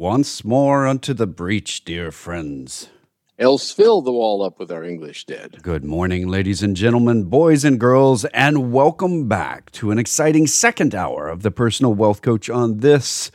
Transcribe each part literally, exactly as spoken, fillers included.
Once more unto the breach, dear friends. Else fill the wall up with our English dead. Good morning, ladies and gentlemen, boys and girls, and welcome back to an exciting second hour of the Personal Wealth Coach on this,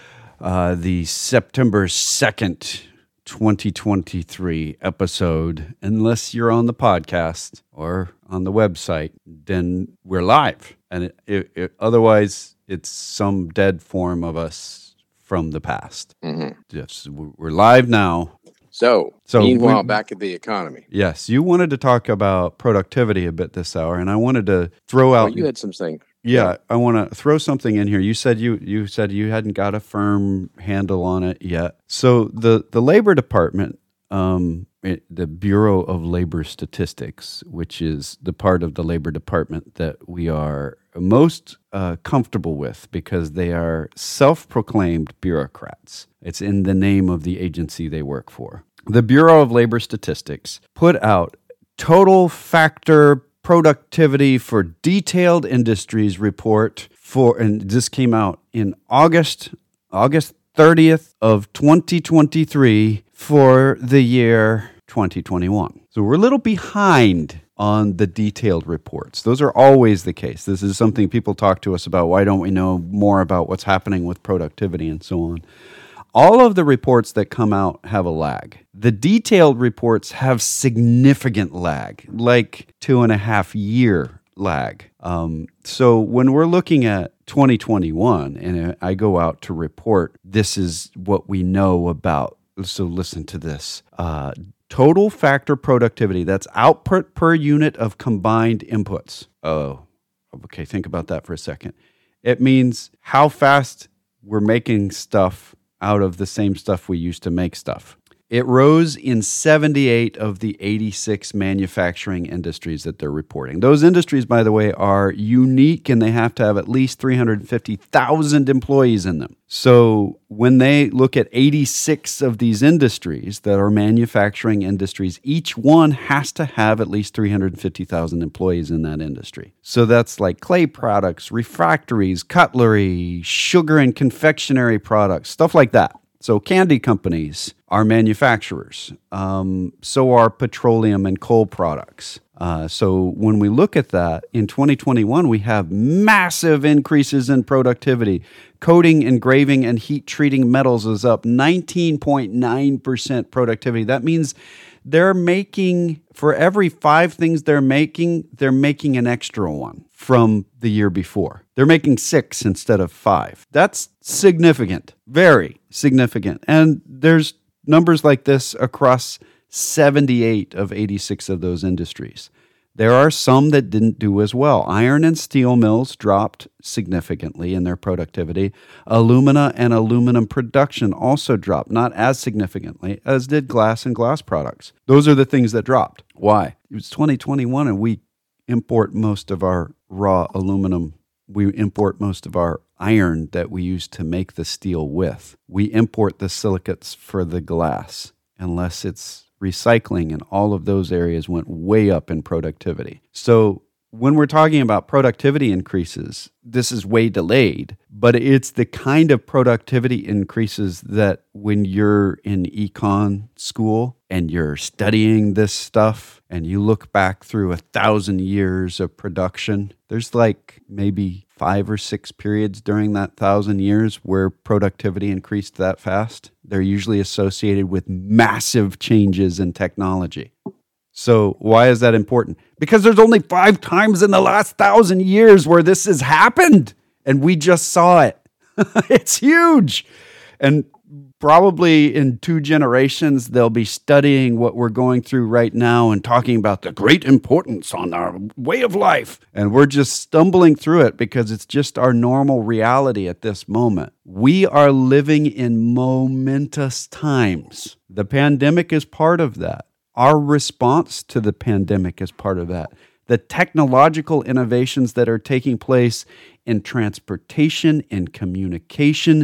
uh, the September second, twenty twenty-three episode. Unless you're on the podcast or on the website, then we're live. And it, it, it, otherwise, it's some dead form of us from the past. Mm-hmm. Yes, we're live now. So, so meanwhile, we, back at the economy. Yes, you wanted to talk about productivity a bit this hour, and I wanted to throw out. Oh, you had some things. Yeah, I want to throw something in here. You said you you said you hadn't got a firm handle on it yet. So the the Labor Department, um, it, the Bureau of Labor Statistics, which is the part of the Labor Department that we are most uh, comfortable with because they are self-proclaimed bureaucrats. It's in the name of the agency they work for. The Bureau of Labor Statistics put out total factor productivity for detailed industries report for, and this came out in August, August thirtieth of twenty twenty-three for the year twenty twenty-one. So we're a little behind on the detailed reports. Those are always the case. This is something people talk to us about. Why don't we know more about what's happening with productivity and so on? All of the reports that come out have a lag. The detailed reports have significant lag, like two and a half year lag. Um, so when we're looking at twenty twenty-one and I go out to report, this is what we know about. So listen to this. Uh, total factor productivity, that's output per unit of combined inputs. Oh, okay, think about that for a second. It means how fast we're making stuff out of the same stuff we used to make stuff. It rose in seventy-eight of the eighty-six manufacturing industries that they're reporting. Those industries, by the way, are unique and they have to have at least three hundred fifty thousand employees in them. So when they look at eighty-six of these industries that are manufacturing industries, each one has to have at least three hundred fifty thousand employees in that industry. So that's like clay products, refractories, cutlery, sugar and confectionery products, stuff like that. So candy companies are manufacturers. Um, so are petroleum and coal products. Uh, so when we look at that, in twenty twenty-one, we have massive increases in productivity. Coating, engraving, and heat treating metals is up nineteen point nine percent productivity. That means they're making, for every five things they're making, they're making an extra one from the year before. They're making six instead of five. That's significant, very significant. And there's numbers like this across seventy-eight of eighty-six of those industries. There are some that didn't do as well. Iron and steel mills dropped significantly in their productivity. Alumina and aluminum production also dropped, not as significantly as did glass and glass products. Those are the things that dropped. Why? It was twenty twenty-one and we import most of our raw aluminum. We import most of our iron that we use to make the steel with. We import the silicates for the glass, unless it's recycling, and all of those areas went way up in productivity. So when we're talking about productivity increases, this is way delayed, but it's the kind of productivity increases that when you're in econ school and you're studying this stuff and you look back through a thousand years of production, there's like maybe five or six periods during that thousand years where productivity increased that fast. They're usually associated with massive changes in technology. So why is that important? Because there's only five times in the last thousand years where this has happened, and we just saw it. It's huge. And probably in two generations, they'll be studying what we're going through right now and talking about the great importance on our way of life. And we're just stumbling through it because it's just our normal reality at this moment. We are living in momentous times. The pandemic is part of that. Our response to the pandemic is part of that. The technological innovations that are taking place in transportation, in communication,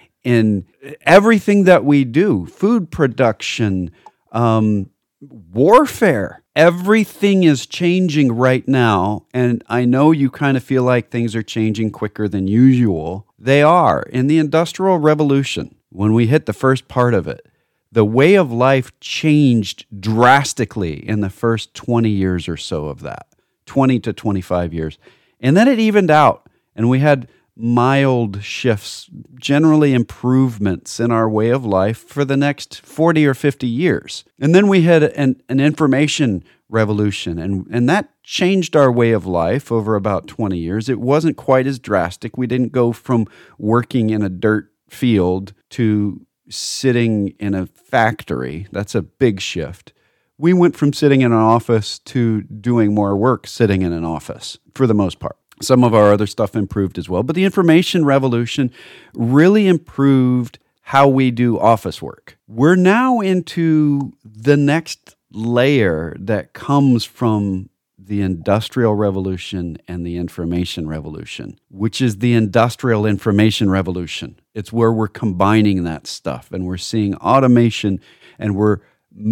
in everything that we do, food production, um, warfare, Everything is changing right now, and I know you kind of feel like things are changing quicker than usual. They are. In the Industrial Revolution, when we hit the first part of it, the way of life changed drastically in the first twenty years or so of that, twenty to twenty-five years. And then it evened out, and we had mild shifts, generally improvements in our way of life for the next forty or fifty years. And then we had an, an information revolution, and, and that changed our way of life over about twenty years. It wasn't quite as drastic. We didn't go from working in a dirt field to sitting in a factory. That's a big shift. We went from sitting in an office to doing more work sitting in an office for the most part. Some of our other stuff improved as well, but the information revolution really improved how we do office work. We're now into the next layer that comes from the Industrial Revolution and the Information Revolution, which is the Industrial Information Revolution. It's where we're combining that stuff, and we're seeing automation, and we're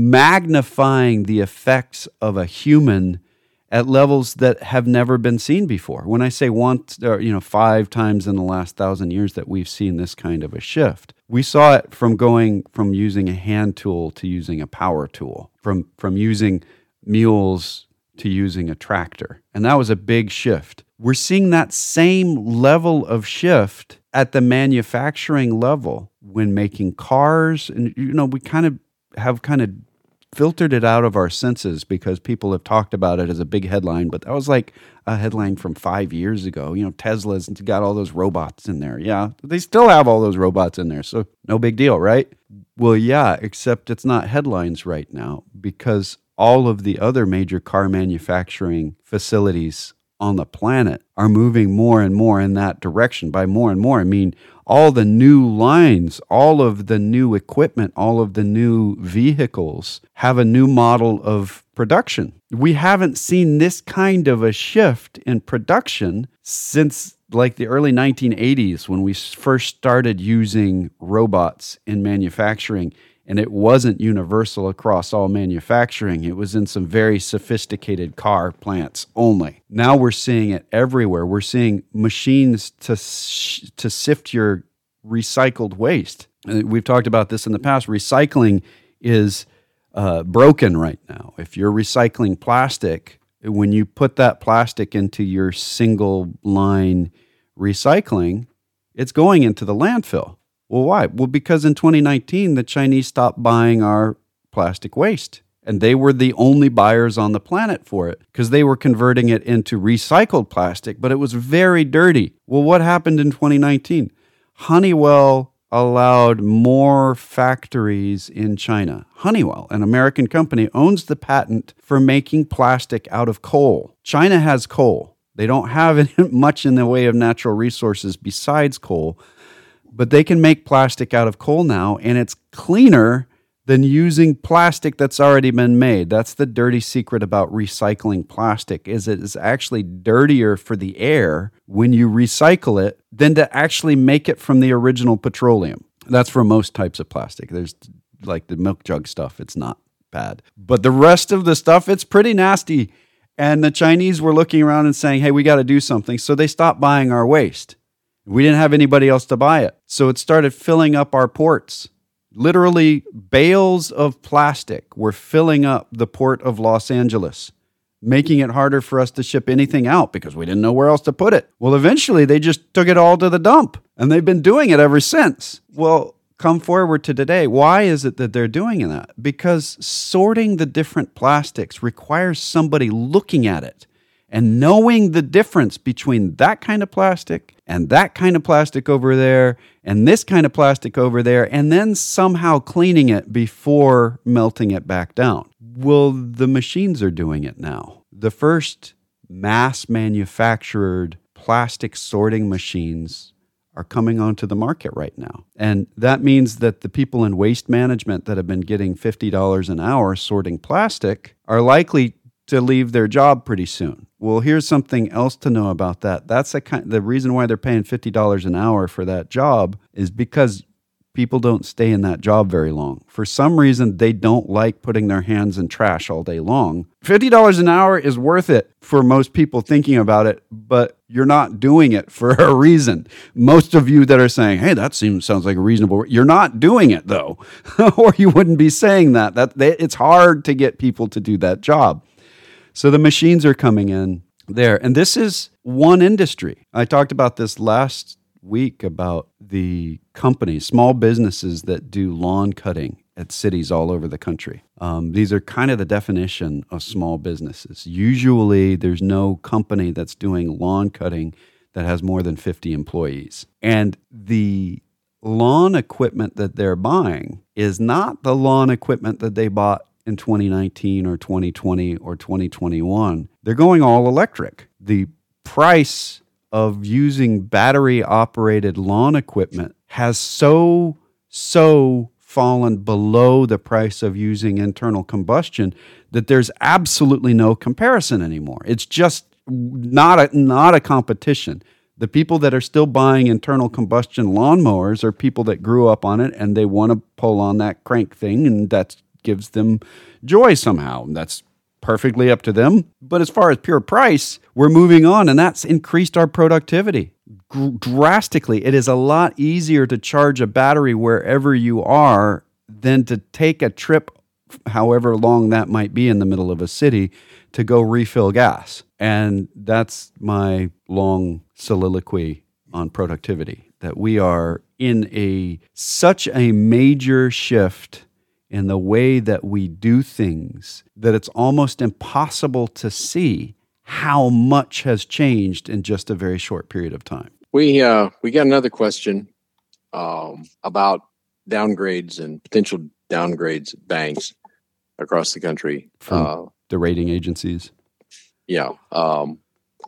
magnifying the effects of a human at levels that have never been seen before. When I say once, or, you know, five times in the last thousand years that we've seen this kind of a shift, we saw it from going from using a hand tool to using a power tool, from from using mules to using a tractor. And that was a big shift. We're seeing that same level of shift at the manufacturing level when making cars. And, you know, we kind of have kind of filtered it out of our senses because people have talked about it as a big headline, but that was like a headline from five years ago. You know, Tesla's got all those robots in there. Yeah, they still have all those robots in there, so no big deal, right? Well, yeah, except it's not headlines right now because all of the other major car manufacturing facilities on the planet are moving more and more in that direction. By more and more, I mean all the new lines, all of the new equipment, all of the new vehicles have a new model of production. We haven't seen this kind of a shift in production since like the early nineteen eighties when we first started using robots in manufacturing. And it wasn't universal across all manufacturing. It was in some very sophisticated car plants only. Now we're seeing it everywhere. We're seeing machines to sh- to sift your recycled waste. And we've talked about this in the past. Recycling is uh, broken right now. If you're recycling plastic, when you put that plastic into your single line recycling, it's going into the landfill. Well, why? Well, because in twenty nineteen, the Chinese stopped buying our plastic waste. And they were the only buyers on the planet for it because they were converting it into recycled plastic, but it was very dirty. Well, what happened in twenty nineteen? Honeywell allowed more factories in China. Honeywell, an American company, owns the patent for making plastic out of coal. China has coal. They don't have much in the way of natural resources besides coal. But they can make plastic out of coal now, and it's cleaner than using plastic that's already been made. That's the dirty secret about recycling plastic, is it is actually dirtier for the air when you recycle it than to actually make it from the original petroleum. That's for most types of plastic. There's like the milk jug stuff, it's not bad. But the rest of the stuff, it's pretty nasty. And the Chinese were looking around and saying, hey, we got to do something. So they stopped buying our waste. We didn't have anybody else to buy it. So it started filling up our ports. Literally, bales of plastic were filling up the port of Los Angeles, making it harder for us to ship anything out because we didn't know where else to put it. Well, eventually, they just took it all to the dump, and they've been doing it ever since. Well, come forward to today. Why is it that they're doing that? Because sorting the different plastics requires somebody looking at it and knowing the difference between that kind of plastic and that kind of plastic over there and this kind of plastic over there, and then somehow cleaning it before melting it back down. Well, the machines are doing it now. The first mass manufactured plastic sorting machines are coming onto the market right now. And that means that the people in waste management that have been getting fifty dollars an hour sorting plastic are likely to leave their job pretty soon. Well, here's something else to know about that. That's a kind, the reason why they're paying fifty dollars an hour for that job is because people don't stay in that job very long. For some reason, they don't like putting their hands in trash all day long. fifty dollars an hour is worth it for most people thinking about it, but you're not doing it for a reason. Most of you that are saying, hey, that seems sounds like a reasonable, you're not doing it though, or you wouldn't be saying that. That they, it's hard to get people to do that job. So the machines are coming in there. And this is one industry. I talked about this last week about the companies, small businesses that do lawn cutting at cities all over the country. Um, these are kind of the definition of small businesses. Usually there's no company that's doing lawn cutting that has more than fifty employees. And the lawn equipment that they're buying is not the lawn equipment that they bought in twenty nineteen or twenty twenty or twenty twenty-one. They're going all electric. The price of using battery-operated lawn equipment has so, so fallen below the price of using internal combustion that there's absolutely no comparison anymore. It's just not a, not a competition. The people that are still buying internal combustion lawnmowers are people that grew up on it and they want to pull on that crank thing, and that gives them joy somehow. That's perfectly up to them. But as far as pure price, we're moving on, and that's increased our productivity G- drastically. It is a lot easier to charge a battery wherever you are than to take a trip, however long that might be in the middle of a city, to go refill gas. And that's my long soliloquy on productivity, that we are in a such a major shift in the way that we do things that it's almost impossible to see how much has changed in just a very short period of time. We uh, we got another question um, about downgrades and potential downgrades at banks across the country. From uh, the rating agencies. Yeah. Um,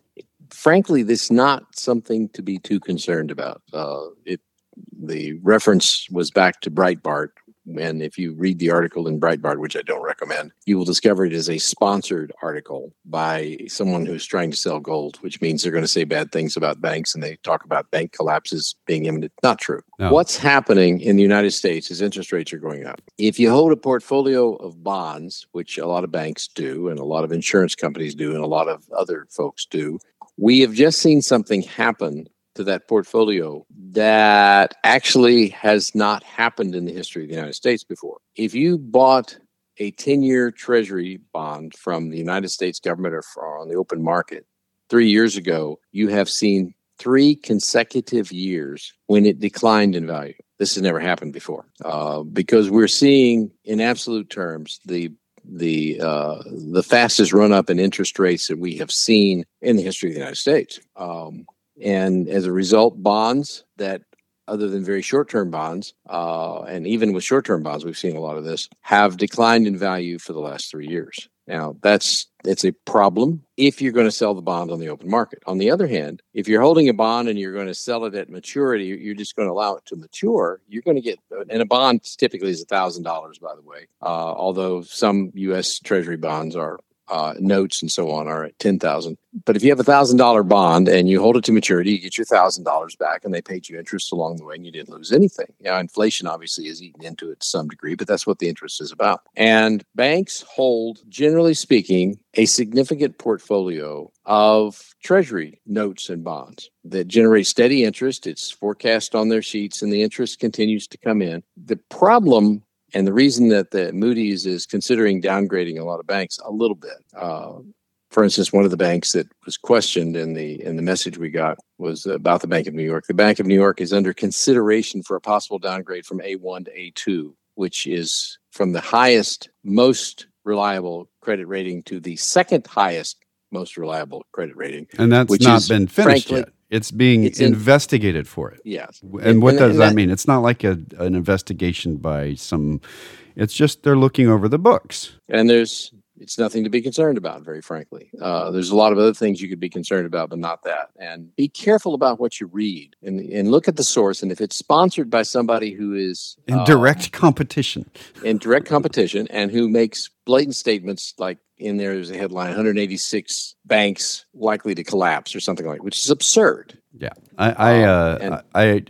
frankly, this is not something to be too concerned about. Uh, it the reference was back to Breitbart. And if you read the article in Breitbart, which I don't recommend, you will discover it is a sponsored article by someone who's trying to sell gold, which means they're going to say bad things about banks, and they talk about bank collapses being imminent. Not true. No. What's happening in the United States is interest rates are going up. If you hold a portfolio of bonds, which a lot of banks do, and a lot of insurance companies do, and a lot of other folks do, we have just seen something happen to that portfolio that actually has not happened in the history of the United States before. If you bought a ten-year Treasury bond from the United States government or on the open market three years ago, you have seen three consecutive years when it declined in value. This has never happened before uh, because we're seeing, in absolute terms, the the uh, the fastest run up in interest rates that we have seen in the history of the United States. Um, And as a result, bonds that, other than very short-term bonds, uh, and even with short-term bonds, we've seen a lot of this, have declined in value for the last three years. Now, that's it's a problem if you're going to sell the bond on the open market. On the other hand, if you're holding a bond and you're going to sell it at maturity, you're just going to allow it to mature, you're going to get, and a bond typically is one thousand dollars, by the way, uh, although some U S Treasury bonds are Uh, notes and so on are at ten thousand dollars. But if you have a one thousand dollars bond and you hold it to maturity, you get your one thousand dollars back, and they paid you interest along the way, and you didn't lose anything. Now, inflation obviously is eaten into it to some degree, but that's what the interest is about. And banks hold, generally speaking, a significant portfolio of Treasury notes and bonds that generate steady interest. It's forecast on their sheets, and the interest continues to come in. The problem, and the reason that the Moody's is considering downgrading a lot of banks a little bit, uh, for instance, one of the banks that was questioned in the in the message we got was about the Bank of New York. The Bank of New York is under consideration for a possible downgrade from A one to A two, which is from the highest, most reliable credit rating to the second highest, most reliable credit rating. And that's which not is, been finished frankly, yet. It's being it's in, investigated for it. Yes. And, and what and, does and that, that mean? It's not like a, an investigation by some, it's just they're looking over the books. And there's, it's nothing to be concerned about, very frankly. Uh, there's a lot of other things you could be concerned about, but not that. And be careful about what you read and, and look at the source. And if it's sponsored by somebody who is in uh, direct competition, in direct competition, and who makes blatant statements like, in there, there's a headline, one hundred eighty-six banks likely to collapse or something like that, which is absurd. Yeah. I I, uh, and, I I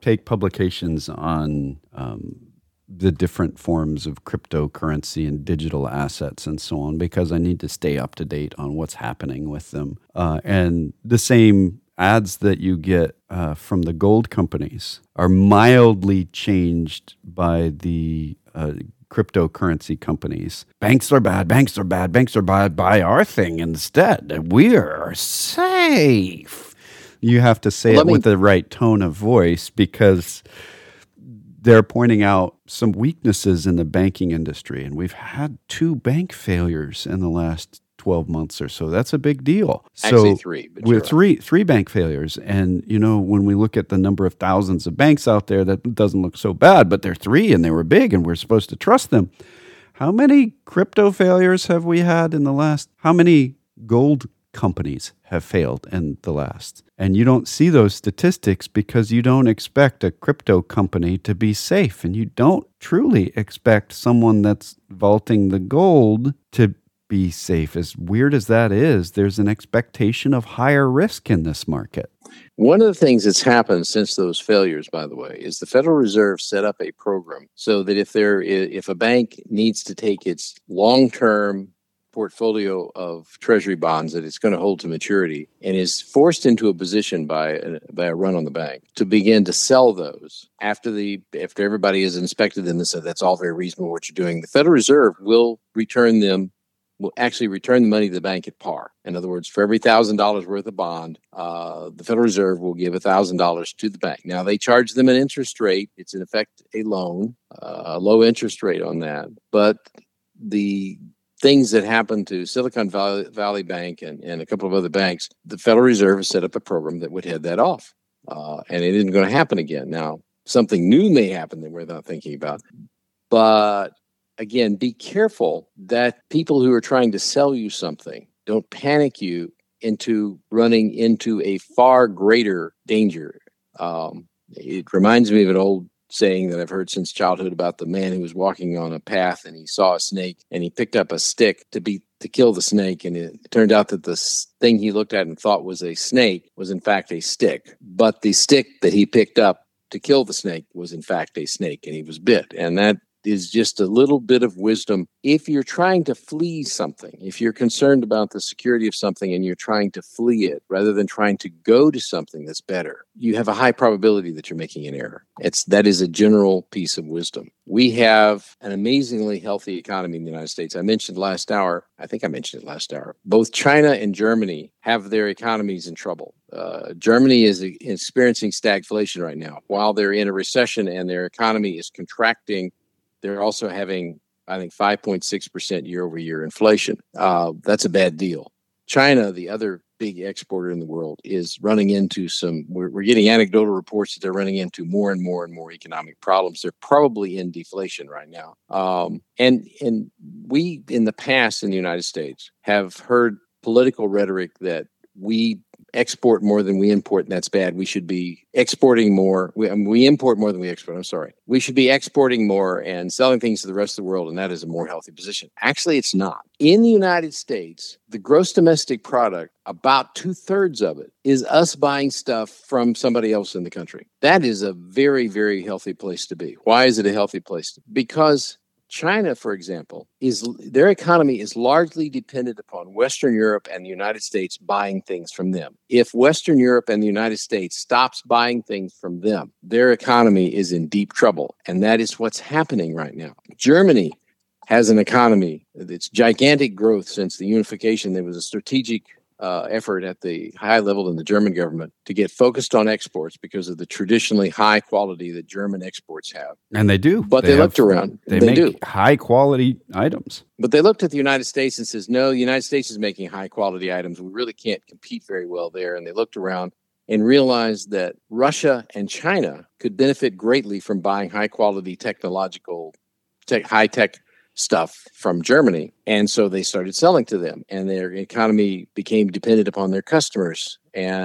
take publications on um, the different forms of cryptocurrency and digital assets and so on, because I need to stay up to date on what's happening with them. Uh, and the same ads that you get uh, from the gold companies are mildly changed by the uh, cryptocurrency companies. Banks are bad, banks are bad, banks are bad, buy our thing instead. We're safe. You have to say well, it me... with the right tone of voice, because they're pointing out some weaknesses in the banking industry. And we've had two bank failures in the last twelve months or so. That's a big deal. Actually, so three. But with three, right. three bank failures. And, you know, when we look at the number of thousands of banks out there, that doesn't look so bad, but they're three and they were big and we're supposed to trust them. How many crypto failures have we had in the last? How many gold companies have failed in the last? And you don't see those statistics because you don't expect a crypto company to be safe. And you don't truly expect someone that's vaulting the gold to be safe. As weird as that is, there's an expectation of higher risk in this market. One of the things that's happened since those failures, by the way, is the Federal Reserve set up a program so that if there is, if a bank needs to take its long-term portfolio of treasury bonds that it's going to hold to maturity and is forced into a position by a, by a run on the bank to begin to sell those after the after everybody has inspected them and said that's all very reasonable what you're doing, the Federal Reserve will return them will actually return the money to the bank at par. In other words, for every one thousand dollars worth of bond, uh, the Federal Reserve will give one thousand dollars to the bank. Now, they charge them an interest rate. It's, in effect, a loan, uh, a low interest rate on that. But the things that happened to Silicon Valley, Valley Bank and, and a couple of other banks, the Federal Reserve has set up a program that would head that off. Uh, and it isn't going to happen again. Now, something new may happen that we're not thinking about. But again, be careful that people who are trying to sell you something don't panic you into running into a far greater danger. Um, it reminds me of an old saying that I've heard since childhood about the man who was walking on a path and he saw a snake and he picked up a stick to beat to kill the snake. And it turned out that the thing he looked at and thought was a snake was in fact a stick. But the stick that he picked up to kill the snake was in fact a snake, and he was bit. And that is just a little bit of wisdom. If you're trying to flee something, if you're concerned about the security of something and you're trying to flee it rather than trying to go to something that's better, you have a high probability that you're making an error. It's that is a general piece of wisdom. We have an amazingly healthy economy in the United States. I mentioned last hour, I think I mentioned it last hour, both China and Germany have their economies in trouble. Uh, Germany is experiencing stagflation right now. While they're in a recession and their economy is contracting, they're also having, I think, five point six percent year over year inflation. Uh, that's a bad deal. China, the other big exporter in the world, is running into some, we're, we're getting anecdotal reports that they're running into more and more and more economic problems. They're probably in deflation right now. Um, and, and we, in the past in the United States, have heard political rhetoric that we export more than we import, and that's bad. We should be exporting more. We, I mean, we import more than we export. I'm sorry. We should be exporting more and selling things to the rest of the world, and that is a more healthy position. Actually, it's not. In the United States, the gross domestic product, about two-thirds of it, is us buying stuff from somebody else in the country. That is a very, very healthy place to be. Why is it a healthy place? Because China, for example, is their economy is largely dependent upon Western Europe and the United States buying things from them. If Western Europe and the United States stops buying things from them, their economy is in deep trouble. And that is what's happening right now. Germany has an economy that's gigantic growth since the unification. There was a strategic Uh, effort at the high level in the German government to get focused on exports because of the traditionally high quality that German exports have. And they do. But they, they looked have, around. They, they make do. high quality items. But they looked at the United States and says, no, the United States is making high quality items. We really can't compete very well there. And they looked around and realized that Russia and China could benefit greatly from buying high quality technological, tech, high tech stuff from Germany. And so they started selling to them, and their economy became dependent upon their customers.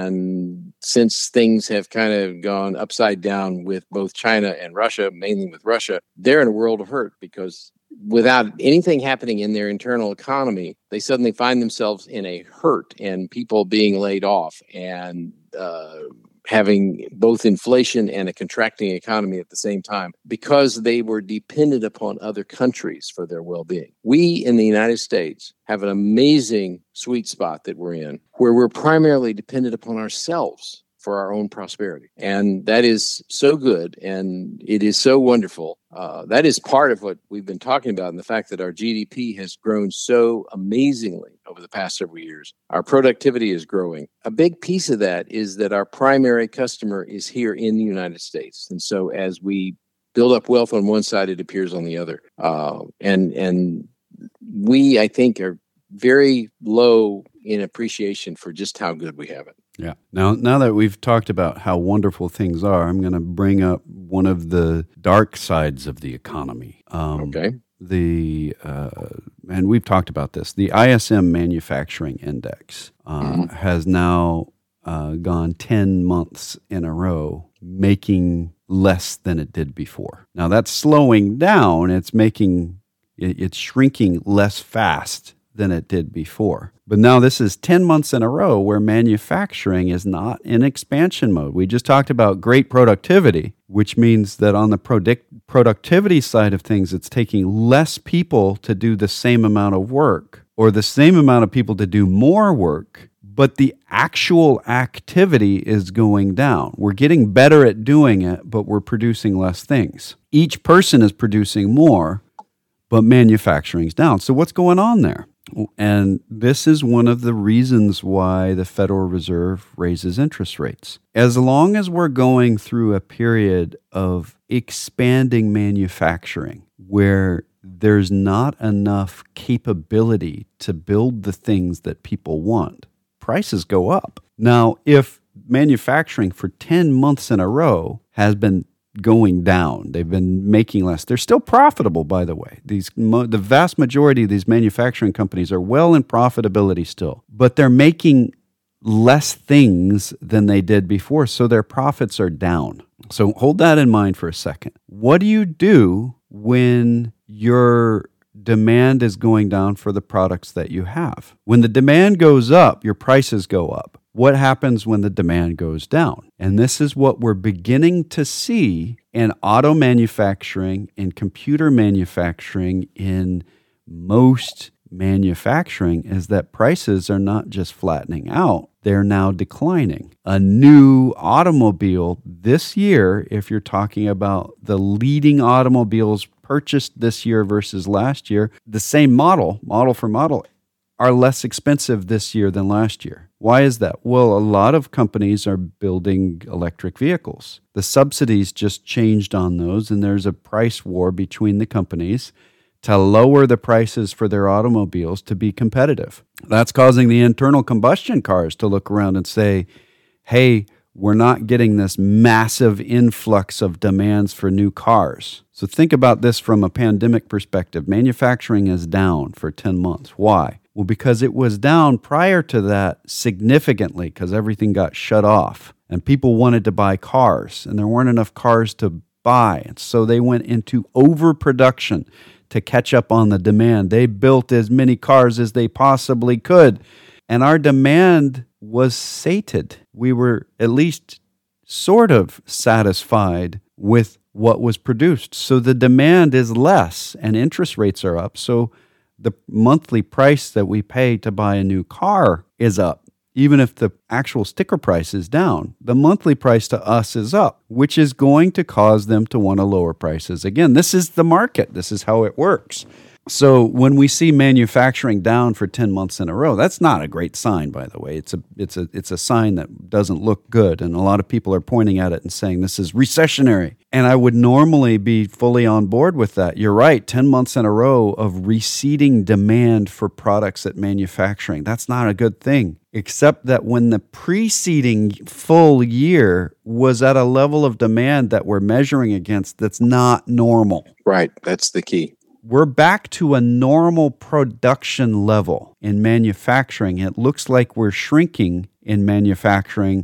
And since things have kind of gone upside down with both China and Russia, mainly with Russia, they're in a world of hurt because without anything happening in their internal economy, they suddenly find themselves in a hurt and people being laid off and uh, having both inflation and a contracting economy at the same time because they were dependent upon other countries for their well-being. We in the United States have an amazing sweet spot that we're in where we're primarily dependent upon ourselves for our own prosperity. And that is so good and it is so wonderful. Uh, that is part of what we've been talking about, and the fact that our G D P has grown so amazingly over the past several years. Our productivity is growing. A big piece of that is that our primary customer is here in the United States. And so as we build up wealth on one side, it appears on the other. Uh, and and we, I think, are very low in appreciation for just how good we have it. Yeah. Now, now that we've talked about how wonderful things are, I'm going to bring up one of the dark sides of the economy. Um, okay. The uh, and we've talked about this. The I S M Manufacturing Index uh, mm-hmm. has now uh, gone ten months in a row, making less than it did before. Now that's slowing down. It's making it, it's shrinking less fast than it did before. But now this is ten months in a row where manufacturing is not in expansion mode. We just talked about great productivity, which means that on the product productivity side of things, it's taking less people to do the same amount of work or the same amount of people to do more work, but the actual activity is going down. We're getting better at doing it, but we're producing less things. Each person is producing more, but manufacturing's down. So what's going on there? And this is one of the reasons why the Federal Reserve raises interest rates. As long as we're going through a period of expanding manufacturing where there's not enough capability to build the things that people want, prices go up. Now, if manufacturing for ten months in a row has been going down, they've been making less. They're still profitable, by the way. These the vast majority of these manufacturing companies are well in profitability still, but they're making less things than they did before, so their profits are down. So hold that in mind for a second. What do you do when your demand is going down for the products that you have? When the demand goes up, your prices go up. What happens when the demand goes down? And this is what we're beginning to see in auto manufacturing, in computer manufacturing, in most manufacturing, is that prices are not just flattening out, they're now declining. A new automobile this year, if you're talking about the leading automobiles purchased this year versus last year, the same model, model for model, are less expensive this year than last year. Why is that? Well, a lot of companies are building electric vehicles. The subsidies just changed on those, and there's a price war between the companies to lower the prices for their automobiles to be competitive. That's causing the internal combustion cars to look around and say, hey, we're not getting this massive influx of demands for new cars. So think about this from a pandemic perspective. Manufacturing is down for ten months. Why? Well, because it was down prior to that significantly because everything got shut off and people wanted to buy cars and there weren't enough cars to buy. And so they went into overproduction to catch up on the demand. They built as many cars as they possibly could. And our demand was sated. We were at least sort of satisfied with what was produced. So the demand is less and interest rates are up. So the monthly price that we pay to buy a new car is up. Even if the actual sticker price is down, the monthly price to us is up, which is going to cause them to want to lower prices. Again, this is the market. This is how it works. So when we see manufacturing down for ten months in a row, that's not a great sign, by the way. It's a it's a it's a sign that doesn't look good, and a lot of people are pointing at it and saying this is recessionary. And I would normally be fully on board with that. You're right, ten months in a row of receding demand for products at manufacturing. That's not a good thing, except that when the preceding full year was at a level of demand that we're measuring against that's not normal. Right, that's the key. We're back to a normal production level in manufacturing. It looks like we're shrinking in manufacturing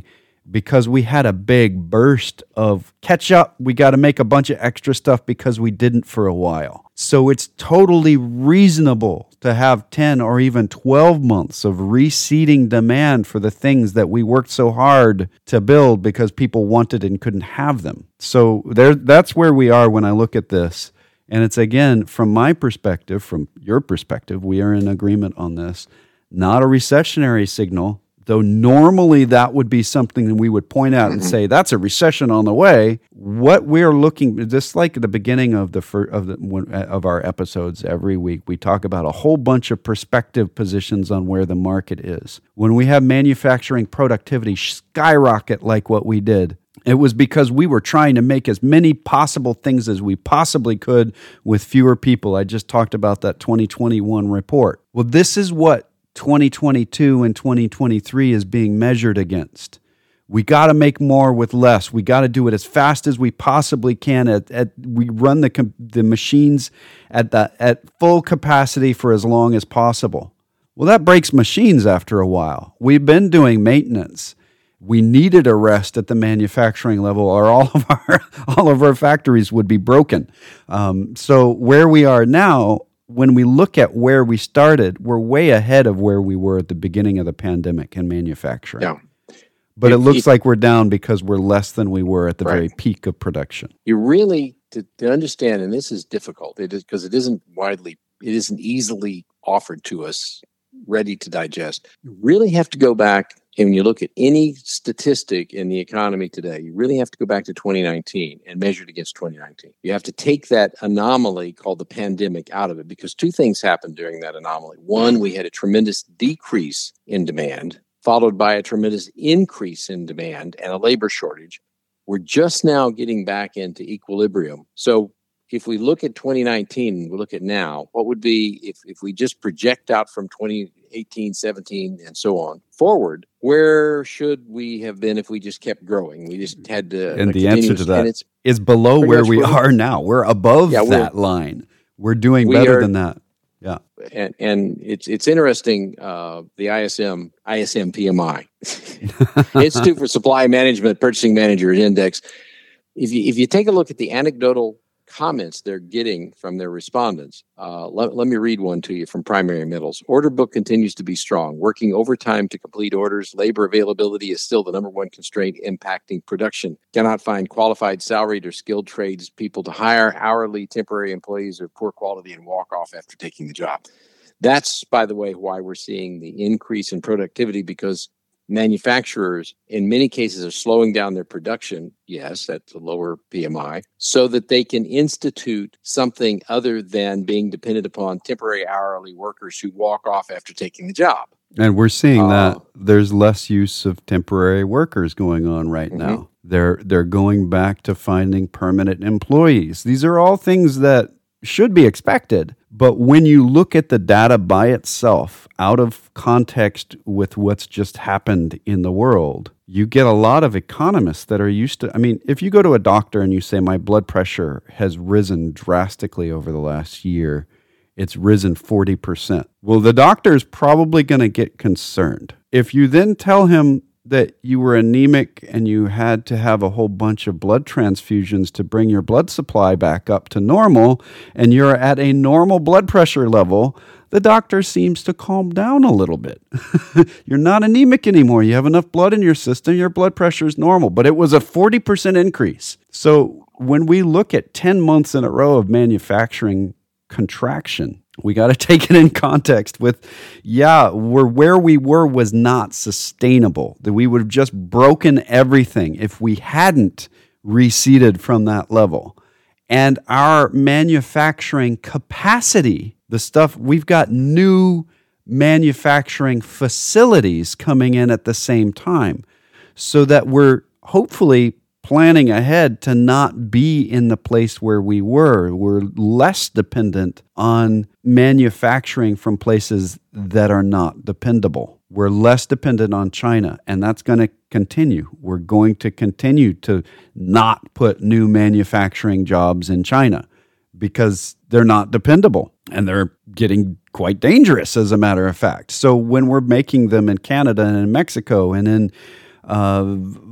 because we had a big burst of catch up. We got to make a bunch of extra stuff because we didn't for a while. So it's totally reasonable to have ten or even twelve months of reseeding demand for the things that we worked so hard to build because people wanted and couldn't have them. So there, that's where we are when I look at this. And it's, again, from my perspective, from your perspective, we are in agreement on this, not a recessionary signal, though normally that would be something that we would point out and say, that's a recession on the way. What we're looking, just like at the beginning of the of the of our episodes every week, we talk about a whole bunch of perspective positions on where the market is. When we have manufacturing productivity skyrocket like what we did, it was because we were trying to make as many possible things as we possibly could with fewer people. I just talked about that twenty twenty-one report. Well, this is what twenty twenty-two and twenty twenty-three is being measured against. We got to make more with less. We got to do it as fast as we possibly can. At, at we run the the machines at the at full capacity for as long as possible. Well, that breaks machines after a while. We've been doing maintenance. We needed a rest at the manufacturing level, or all of our all of our factories would be broken. Um, so where we are now, when we look at where we started, we're way ahead of where we were at the beginning of the pandemic in manufacturing. Yeah. But you, it looks you, like we're down because we're less than we were at the right. very peak of production. You really, to, to understand, and this is difficult, it is because it isn't widely, it isn't easily offered to us, ready to digest. You really have to go back, and when you look at any statistic in the economy today, you really have to go back to twenty nineteen and measure it against twenty nineteen. You have to take that anomaly called the pandemic out of it, because two things happened during that anomaly. One, we had a tremendous decrease in demand, followed by a tremendous increase in demand and a labor shortage. We're just now getting back into equilibrium. So if we look at twenty nineteen, we look at now, what would be, if, if we just project out from twenty eighteen, seventeen, and so on forward, where should we have been if we just kept growing? We just had to. And the answer to that is below where we are now. We're above yeah, that we're, line. We're doing we better are, than that. Yeah. And and it's it's interesting, uh, the I S M, I S M P M I, Institute for Supply Management Purchasing Manager Index. If you, if you take a look at the anecdotal comments they're getting from their respondents. Uh, let, let me read one to you from Primary Metals. Order book continues to be strong. Working overtime to complete orders. Labor availability is still the number one constraint impacting production. Cannot find qualified, salaried, or skilled trades people to hire. Hourly, temporary employees are poor quality and walk off after taking the job. That's, by the way, why we're seeing the increase in productivity, because manufacturers, in many cases, are slowing down their production, yes, at the lower P M I, so that they can institute something other than being dependent upon temporary hourly workers who walk off after taking the job. And we're seeing uh, that there's less use of temporary workers going on right mm-hmm. now. They're they're going back to finding permanent employees. These are all things that should be expected. But when you look at the data by itself, out of context with what's just happened in the world, you get a lot of economists that are used to, I mean, if you go to a doctor and you say, my blood pressure has risen drastically over the last year, it's risen forty percent. Well, the doctor is probably going to get concerned. If you then tell him that you were anemic and you had to have a whole bunch of blood transfusions to bring your blood supply back up to normal, and you're at a normal blood pressure level, the doctor seems to calm down a little bit. You're not anemic anymore. You have enough blood in your system. Your blood pressure is normal. But it was a forty percent increase. So when we look at ten months in a row of manufacturing contraction, we got to take it in context with, yeah, we're, where we were was not sustainable. That we would have just broken everything if we hadn't reseeded from that level. And our manufacturing capacity, the stuff, we've got new manufacturing facilities coming in at the same time, so that we're hopefully planning ahead to not be in the place where we were. We're less dependent on manufacturing from places that are not dependable. We're less dependent on China, and that's going to continue. We're going to continue to not put new manufacturing jobs in China because they're not dependable, and they're getting quite dangerous, as a matter of fact. So when we're making them in Canada and in Mexico and in uh,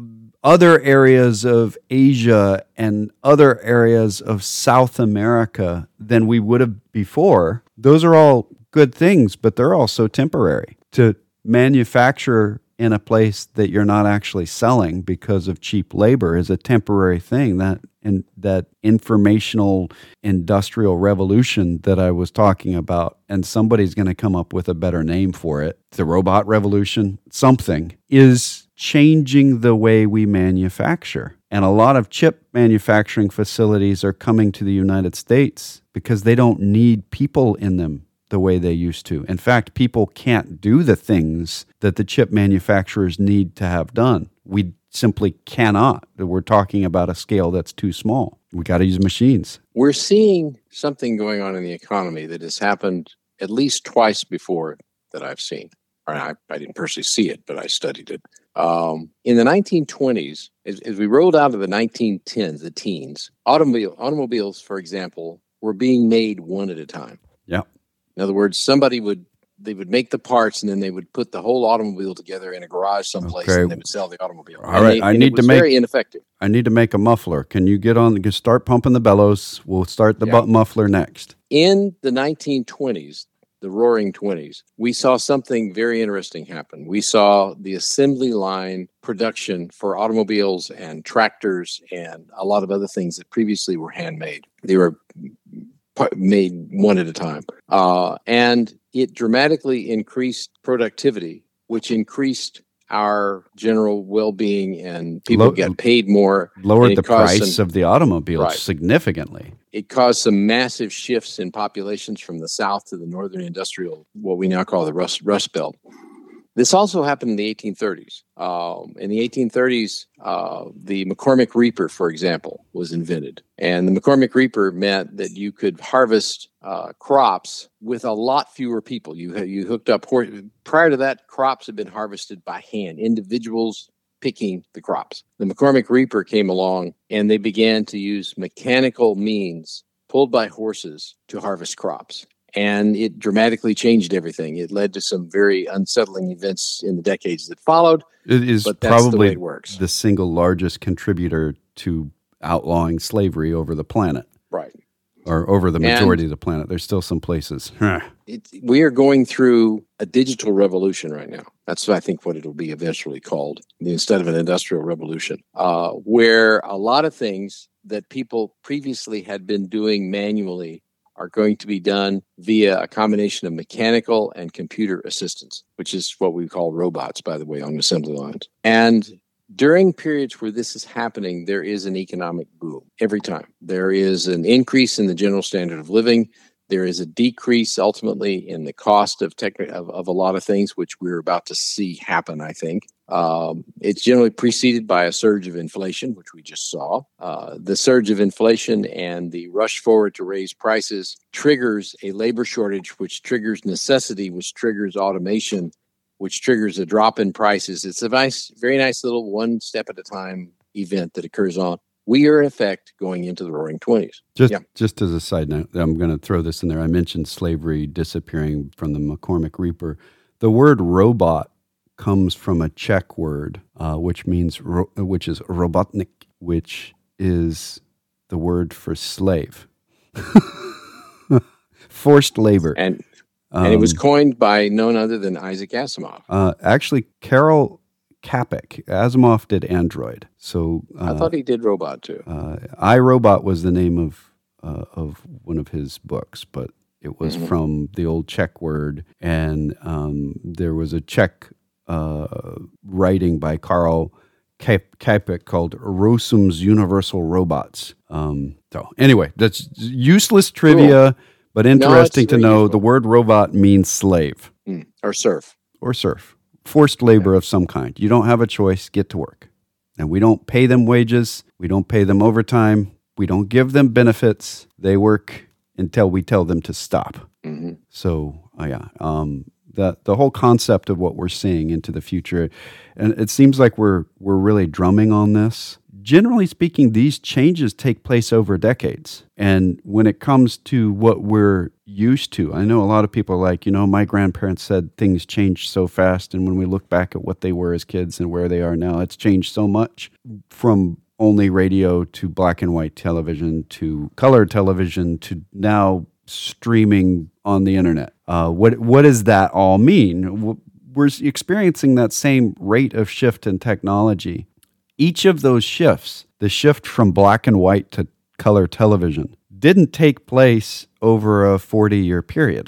other areas of Asia and other areas of South America than we would have before. Those are all good things, but they're also temporary. To manufacture in a place that you're not actually selling because of cheap labor is a temporary thing. That and that informational industrial revolution that I was talking about, and somebody's going to come up with a better name for it, the robot revolution, something, is changing the way we manufacture. And a lot of chip manufacturing facilities are coming to the United States because they don't need people in them the way they used to. In fact, people can't do the things that the chip manufacturers need to have done. We simply cannot. We're talking about a scale that's too small. We got to use machines. We're seeing something going on in the economy that has happened at least twice before that I've seen. Or I, I didn't personally see it, but I studied it. Um, in the nineteen twenties, as, as we rolled out of the nineteen tens, the teens, automobile, automobiles, for example, were being made one at a time. Yeah. In other words, somebody would they would make the parts and then they would put the whole automobile together in a garage someplace Okay. and they would sell the automobile. All and right, they, I and need it was to make very ineffective. I need to make a muffler. Can you get on? Start pumping the bellows. We'll start the Yeah. bu- muffler next. In the nineteen twenties, the Roaring Twenties, we saw something very interesting happen. We saw the assembly line production for automobiles and tractors and a lot of other things that previously were handmade. They were made one at a time. Uh, and it dramatically increased productivity, which increased our general well-being, and people Low, get paid more. Lowered the caused price some, of the automobiles Right. significantly. It caused some massive shifts in populations from the south to the northern industrial, what we now call the Rust, Rust Belt. This also happened in the eighteen thirties. Um, in the eighteen thirties, uh, the McCormick Reaper, for example, was invented. And the McCormick Reaper meant that you could harvest uh, crops with a lot fewer people. You you hooked up, prior to that, crops had been harvested by hand, individuals picking the crops. The McCormick Reaper came along and they began to use mechanical means pulled by horses to harvest crops. And it dramatically changed everything. It led to some very unsettling events in the decades that followed. It is but that's the way probably it works. the single largest contributor to outlawing slavery over the planet, Right. or over the majority And of the planet. There's still some places. it, we are going through a digital revolution right now. That's, I think, what it'll be eventually called, instead of an industrial revolution, uh, where a lot of things that people previously had been doing manually are going to be done via a combination of mechanical and computer assistance, which is what we call robots, by the way, on assembly lines. And during periods where this is happening, there is an economic boom every time. There is an increase in the general standard of living. There is a decrease ultimately in the cost of, techni- of, of a lot of things, which we're about to see happen, I think. Um, it's generally preceded by a surge of inflation, which we just saw. Uh, the surge of inflation and the rush forward to raise prices triggers a labor shortage, which triggers necessity, which triggers automation, which triggers a drop in prices. It's a nice, very nice little one step at a time event that occurs on. We are, in effect, going into the Roaring Twenties. Just, yeah. just as a side note, I'm going to throw this in there. I mentioned slavery disappearing from the McCormick Reaper. The word robot comes from a Czech word, uh, which means ro- which is robotnik, which is the word for slave, forced labor, And um, and it was coined by none other than Isaac Asimov. Uh, actually, Carol Capek. Asimov did Android, so uh, I thought he did Robot too. Uh, iRobot was the name of uh, of one of his books, but it was Mhm. from the old Czech word, and um, there was a Czech uh, writing by Karl Capek called Rossum's Universal Robots. Um, so anyway, that's useless trivia, Cool. but interesting it's to very know. useful. The word robot means slave Mm. Or surf. or serf, forced labor Yeah. of some kind. You don't have a choice, get to work. And we don't pay them wages. We don't pay them overtime. We don't give them benefits. They work until we tell them to stop. Mm-hmm. So, uh, yeah, um, the the whole concept of what we're seeing into the future, and it seems like we're we're really drumming on this generally speaking, these changes take place over decades. And when it comes to what we're used to, I know a lot of people are like, you know, my grandparents said things changed so fast. And when we look back at what they were as kids and where they are now, it's changed so much from only radio to black and white television to color television to now streaming on the internet. Uh, what what does that all mean? We're experiencing that same rate of shift in technology. Each of those shifts, the shift from black and white to color television, didn't take place over a forty-year period.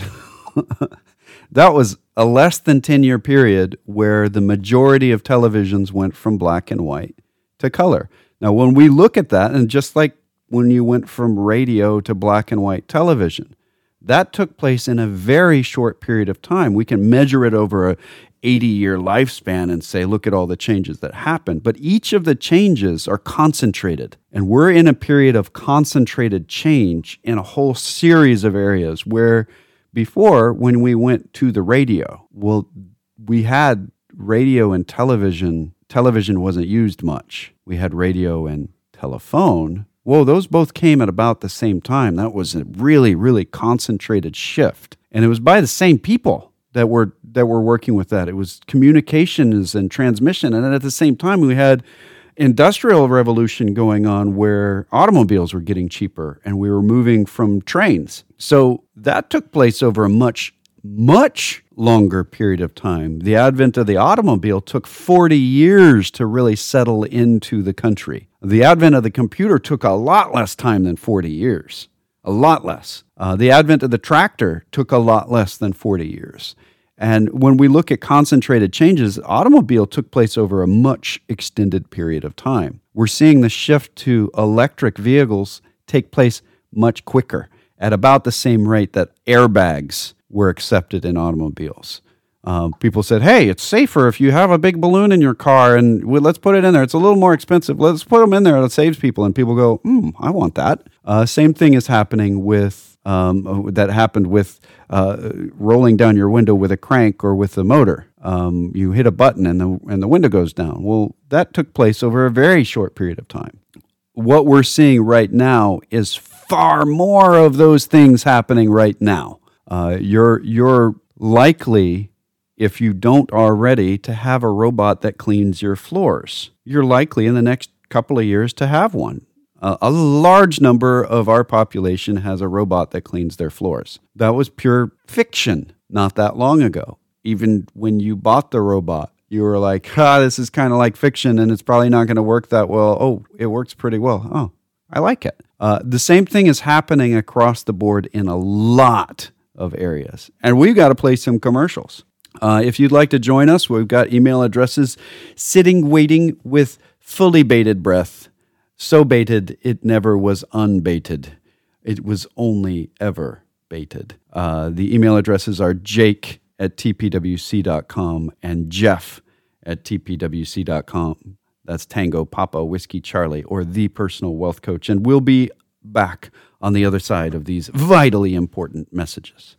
That was a less than ten-year period where the majority of televisions went from black and white to color. Now, when we look at that, and just like when you went from radio to black and white television, that took place in a very short period of time. We can measure it over a eighty-year lifespan and say, look at all the changes that happened. But each of the changes are concentrated. And we're in a period of concentrated change in a whole series of areas where before, when we went to the radio, well, we had radio and television. Television wasn't used much. We had radio and telephone. Whoa, those both came at about the same time. That was a really, really concentrated shift. And it was by the same people that were that were working with that. It was communications and transmission. And then at the same time, we had industrial revolution going on where automobiles were getting cheaper and we were moving from trains. So that took place over a much, much longer period of time. The advent of the automobile took forty years to really settle into the country. The advent of the computer took a lot less time than forty years, a lot less. Uh, the advent of the tractor took a lot less than forty years. And when we look at concentrated changes, automobile took place over a much extended period of time. We're seeing the shift to electric vehicles take place much quicker, at about the same rate that airbags were accepted in automobiles. Um, people said, hey, it's safer if you have a big balloon in your car and well, let's put it in there. It's a little more expensive. Let's put them in there. It saves people. And people go, hmm, I want that. Uh, same thing is happening with, um, that happened with uh, rolling down your window with a crank or with a motor. Um, you hit a button and the, and the window goes down. Well, that took place over a very short period of time. What we're seeing right now is far more of those things happening right now. Uh, you're you're likely, if you don't already, to have a robot that cleans your floors. You're likely in the next couple of years to have one. Uh, a large number of our population has a robot that cleans their floors. That was pure fiction not that long ago. Even when you bought the robot, you were like, ah, this is kind of like fiction and it's probably not going to work that well. Oh, it works pretty well. Oh, I like it. Uh, the same thing is happening across the board in a lot of areas. And we've got to play some commercials. Uh, if you'd like to join us, we've got email addresses: sitting, waiting with fully bated breath. So baited, it never was unbaited. It was only ever baited. Uh, the email addresses are jake at t p w c dot com and jeff at t p w c dot com. That's Tango, Papa, Whiskey, Charlie, or The Personal Wealth Coach. And we'll be back on the other side of these vitally important messages.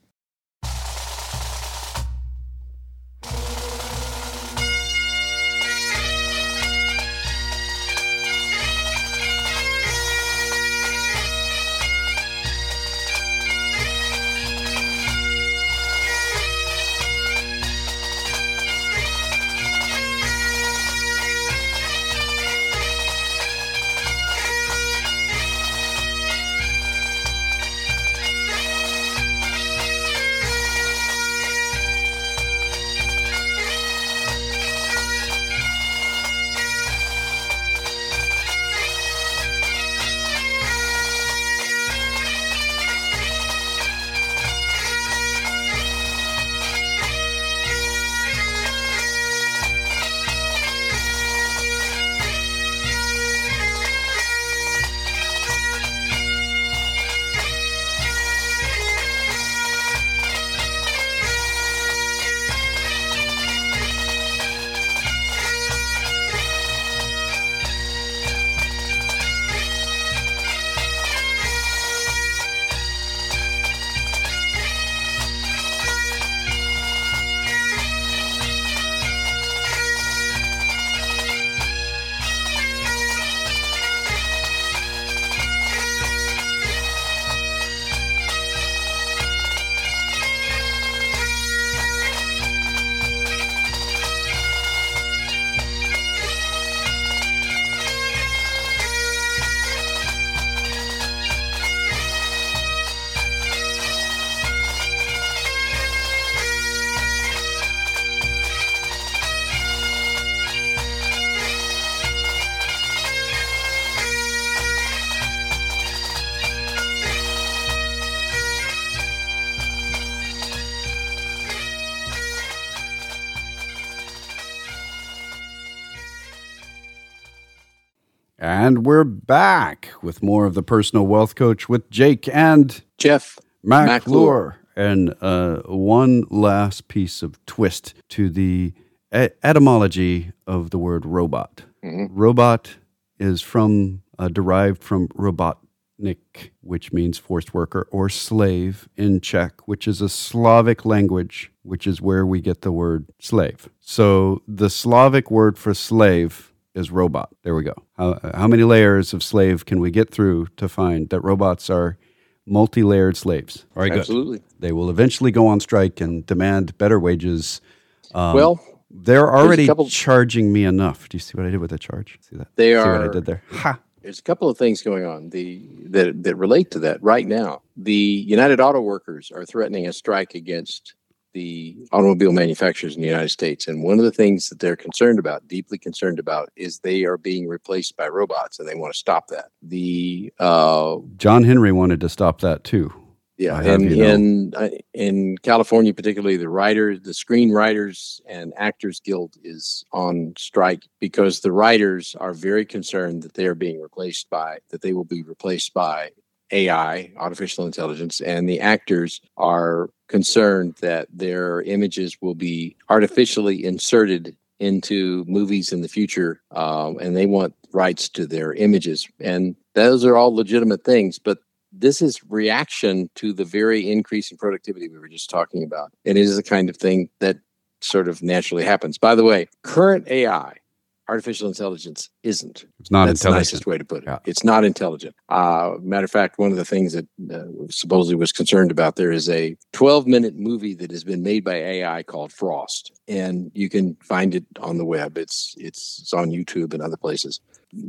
And we're back with more of the Personal Wealth Coach with Jake and Jeff McClure. And uh, one last piece of twist to the e- etymology of the word robot. Mm-hmm. Robot is from uh, derived from robotnik, which means forced worker, or slave in Czech, which is a Slavic language, which is where we get the word slave. So the Slavic word for slave is robot. There we go. How, how many layers of slave can we get through to find that robots are multi-layered slaves? All right, Absolutely. Good. They will eventually go on strike and demand better wages. Um, well, they're already couple, charging me enough. Do you see what I did with the charge? See that? They see are. what I did there? Ha! There's a couple of things going on the that that relate to that right now. The United Auto Workers are threatening a strike against the automobile manufacturers in the United States. And one of the things that they're concerned about, deeply concerned about, is they are being replaced by robots, and they want to stop that. The uh, John Henry wanted to stop that too. Yeah, and you know. in uh, in California, particularly, the writers, the Screenwriters and Actors Guild is on strike because the writers are very concerned that they are being replaced by that they will be replaced by A I, artificial intelligence, and the actors are concerned that their images will be artificially inserted into movies in the future, um, and they want rights to their images. And those are all legitimate things, but this is reaction to the very increase in productivity we were just talking about. And it is the kind of thing that sort of naturally happens. By the way, current A I, artificial intelligence, isn't. It's not That's intelligent. the nicest way to put it. Yeah. It's not intelligent. Uh, matter of fact, one of the things that uh, supposedly was concerned about, there is a twelve-minute movie that has been made by A I called Frost, and you can find it on the web. It's it's, it's on YouTube and other places.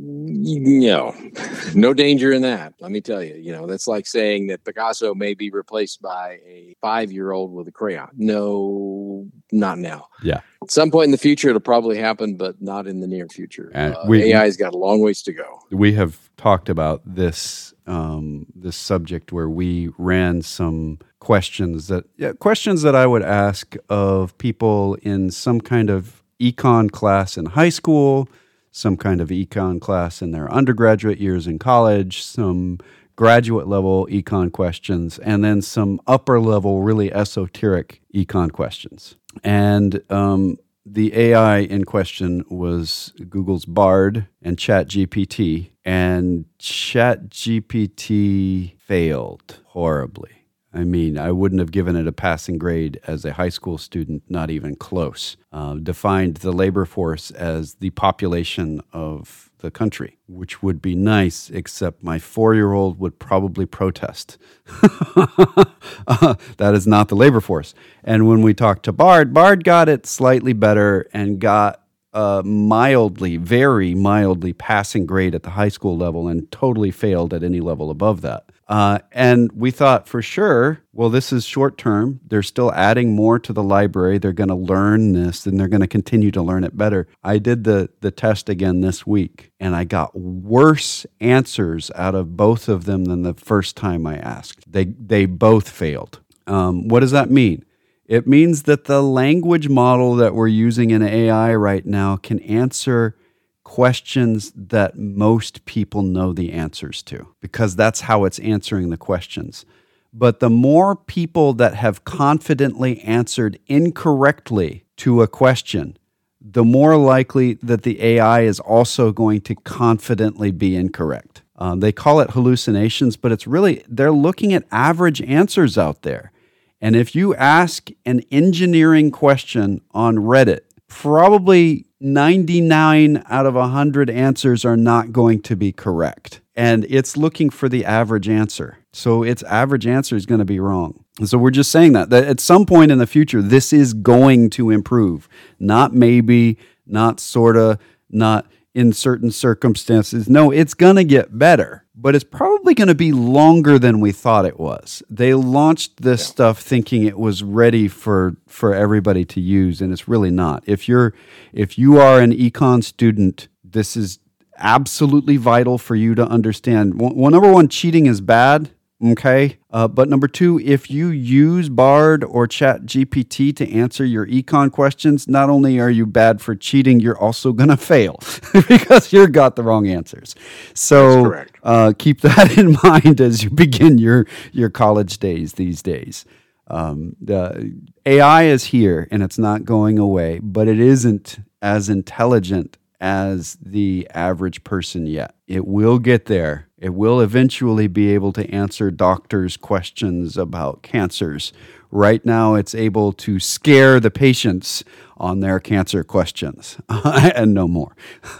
No, no danger in that. Let me tell you, you know, that's like saying that Picasso may be replaced by a five-year-old with a crayon. No, not now. Yeah. At some point in the future, it'll probably happen, but not in the near future. And uh, we, A I's got a long ways to go. We have talked about this um, this subject where we ran some questions that yeah, questions that I would ask of people in some kind of econ class in high school, some kind of econ class in their undergraduate years in college, some graduate level econ questions, and then some upper level, really esoteric econ questions. And um, the A I in question was Google's Bard and ChatGPT, and ChatGPT failed horribly. I mean, I wouldn't have given it a passing grade as a high school student, not even close. Uh, defined the labor force as the population of the country, which would be nice, except my four-year-old would probably protest. uh, that is not the labor force. And when we talked to Bard, Bard got it slightly better and got a mildly, very mildly passing grade at the high school level and totally failed at any level above that. Uh, and we thought for sure, well, this is short term. They're still adding more to the library. They're going to learn this and they're going to continue to learn it better. I did the, the test again this week and I got worse answers out of both of them than the first time I asked. They, they both failed. Um, what does that mean? It means that the language model that we're using in A I right now can answer questions that most people know the answers to, because that's how it's answering the questions. But the more people that have confidently answered incorrectly to a question, the more likely that the A I is also going to confidently be incorrect. Um, they call it hallucinations, but it's really, they're looking at average answers out there. And if you ask an engineering question on Reddit, probably ninety-nine out of one hundred answers are not going to be correct. And it's looking for the average answer. So its average answer is going to be wrong. And so we're just saying that, that at some point in the future, this is going to improve. Not maybe, not sorta, not in certain circumstances. No, it's going to get better. But it's probably going to be longer than we thought it was. They launched this yeah. stuff thinking it was ready for, for everybody to use, and it's really not. If you're if you are an econ student, this is absolutely vital for you to understand. Well, number one, cheating is bad. Okay. Uh, but number two, if you use Bard or Chat G P T to answer your econ questions, not only are you bad for cheating, you're also going to fail because you got the wrong answers. So uh, keep that in mind as you begin your, your college days these days. Um, the A I is here and it's not going away, but it isn't as intelligent as the average person yet. It will get there. It will eventually be able to answer doctors' questions about cancers. Right now, it's able to scare the patients on their cancer questions and no more.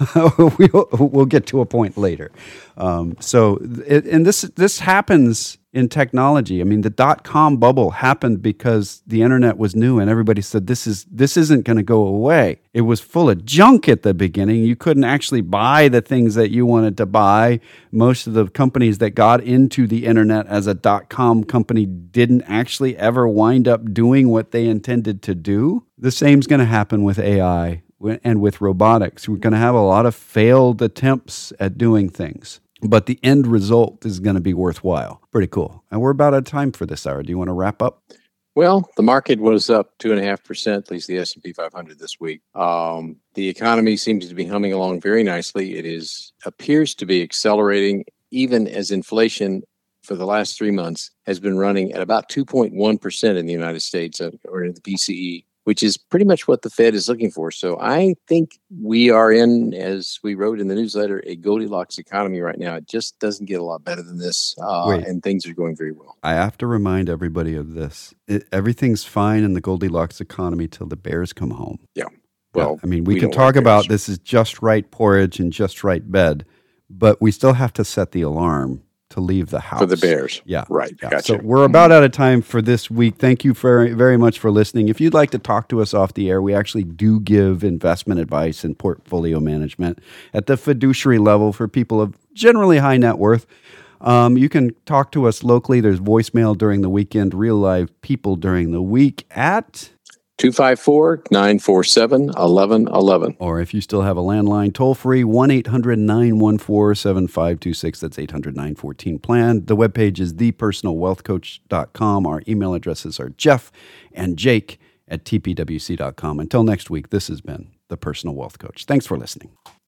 we'll, we'll get to a point later. Um, so, it, and this this happens in technology. I mean, the dot-com bubble happened because the internet was new and everybody said, this is this isn't going to go away. It was full of junk at the beginning. You couldn't actually buy the things that you wanted to buy. Most of the companies that got into the internet as a dot-com company didn't actually ever wind up doing what they intended to do. The same's going to happen with A I and with robotics. We're going to have a lot of failed attempts at doing things, but the end result is going to be worthwhile. Pretty cool. And we're about out of time for this hour. Do you want to wrap up? Well, the market was up two and a half percent, at least the S and P five hundred this week. Um, the economy seems to be humming along very nicely. It is appears to be accelerating, even as inflation for the last three months has been running at about two point one percent in the United States, uh, or in the P C E, which is pretty much what the Fed is looking for. So I think we are in, as we wrote in the newsletter, a Goldilocks economy right now. It just doesn't get a lot better than this, uh, and things are going very well. I have to remind everybody of this. It, everything's fine in the Goldilocks economy till the bears come home. Yeah. Well, yeah. I mean, we, we can talk like about this is just right porridge and just right bed, but we still have to set the alarm to leave the house. For the bears. Yeah. Right. Yeah. Gotcha. So we're about out of time for this week. Thank you very, very much for listening. If you'd like to talk to us off the air, we actually do give investment advice and portfolio management at the fiduciary level for people of generally high net worth. Um, you can talk to us locally. There's voicemail during the weekend, real live people during the week at two five four, nine four seven, one one one one. Or if you still have a landline, toll free, one eight hundred nine one four seven five two six. That's eight hundred nine one four plan. The webpage is the personal wealth coach dot com. Our email addresses are Jeff and Jake at T P W C dot com. Until next week, this has been The Personal Wealth Coach. Thanks for listening.